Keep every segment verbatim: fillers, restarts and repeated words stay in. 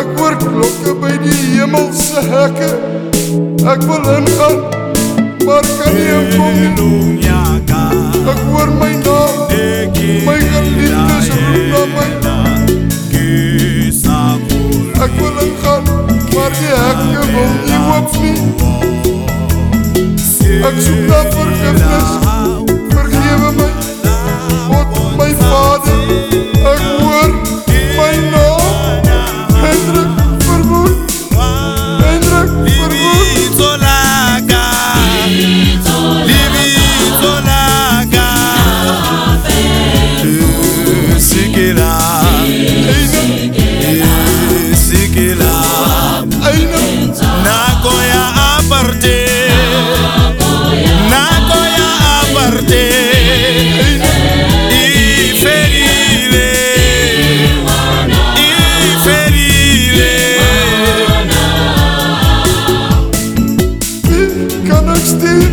Ek hoor klokke by die hemelse hekke. Ek wil ingaan, maar kan nie inkom nie. Ek hoor my naam, my geliefdes roep na my. Ek wil ingaan, maar die hekke wil nie oop nie. Ek soek na vergifnis, vergewe my, God my Vader. Ek hoor my naam, Hendrik Verwoerd, Hendrik Verwoerd. Nagoya aparte, Nagoya aparte, I ferile, I ferile. Wie kan ek stuur?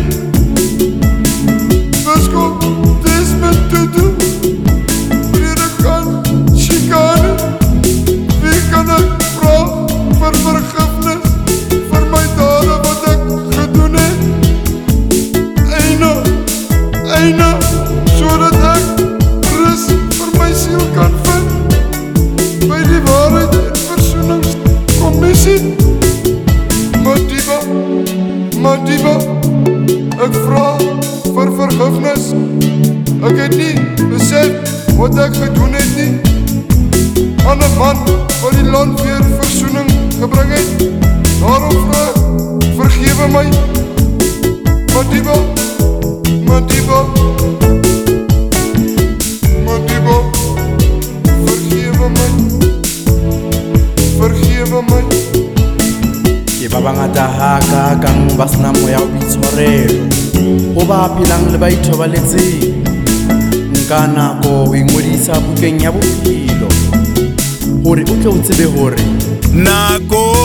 Biskop Desmond Tutu, predikant Chikane. Wie kan ek vra vir vergifnis vir my dade wat ek gedoen het? Eina, eina, sodat ek rus vir my siel kan vind by die waarheid en versoeningskommissie. Madiba, Madiba, ek vra vir vergifnis. Ek het nie besef wat ek gedoen het nie. Aan 'n man wat die land weer versoening gebring het. Daarom vra ek, vergewe my. Madiba, Madiba, Madiba, vergewe my, vergewe my. Ke ba bangata haka kang ba sena moya o boitshwarelo, o ba phelang le ba ithobaletseng. Nka nako ho ingodisa bukeng ya bophelo hore o tle o tsebe hore Nako